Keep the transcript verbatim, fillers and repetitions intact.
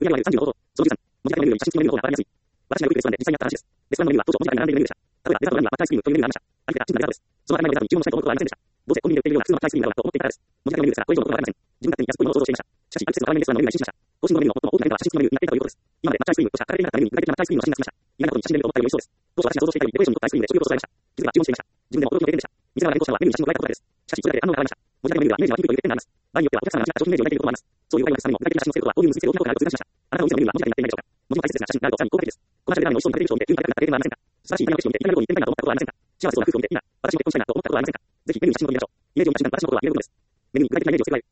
売上はさんじゅうの放送。そのじゅうさん。文字書きのメニューより写真付きのメニューの方が変わりやすい。私がよくレストランで実際にあった話です。レストランのメニューは当初文字書きのメニューでした。例えば、レストランにはマッチアイスクリームというメニューがありました。ありてた、チンなデザートです。その当たり前のデザートに注文したいと思うことはありませんでした。どうせコンビニで売っているような普通のマッチアイスクリームだろうなと思っていたからです。文字書きのメニューではそういうことはありません。自分勝手に安っぽいものを想像していました。自分でもこの商品がいくらで買えるのかわからない。しかし、ある季節の辛麺レストランのメニューが一新しました。更新後のメニューの最も大きな変化は写真付きのメニューになっていたということです。今までマッチアイスクリームとしか書かれていなかったメニューに具体的なマッチアイスクリームの写真が載っていました。今やこの写真で見ると思ったより美味しそうです。当初私が想像していたよりデコレーションにとっては書かれていなかったメニューに具体的なマッチアイスクリームの写真が載っていました。以前は注文していたいというデコレーションにとっては書いてありました。実は注文していないメニューに写真を加えることができるんです。しかし、それだけで反応が現れました。文字書きのメニューではイメージが悪いという欠点があります。場合によってはお客さんが間違った商品名を入れていることもあります。そういう場合は私たちの具体的な写真の整理を行うことが必要です。今までマッチアイスクリームとしか書かれていなかったメニューに具体的なマッチアイスクリームの写真が載っていました。以前は注文していたいというデコレーションにとっては書いてありました。実は注文していないメニューに写真を加えることができるんです。文字の大切な写真があるとさらに効果的です。この写真でラーメンの美味しそうに食べている人を見て、急に食べたくなった経験がありませんか？素晴らしいイタリアのレシピを見て、いきなり料理に行ってみたいなと思ったことはありませんか？幸せそうな夫婦を見て、いいな、私も結婚したいなと思ったことはありませんか？ぜひメニューに写真を入れましょう。イメージを見た瞬間私の心は揺れることです。メニューに具体的なイメージを付け加える。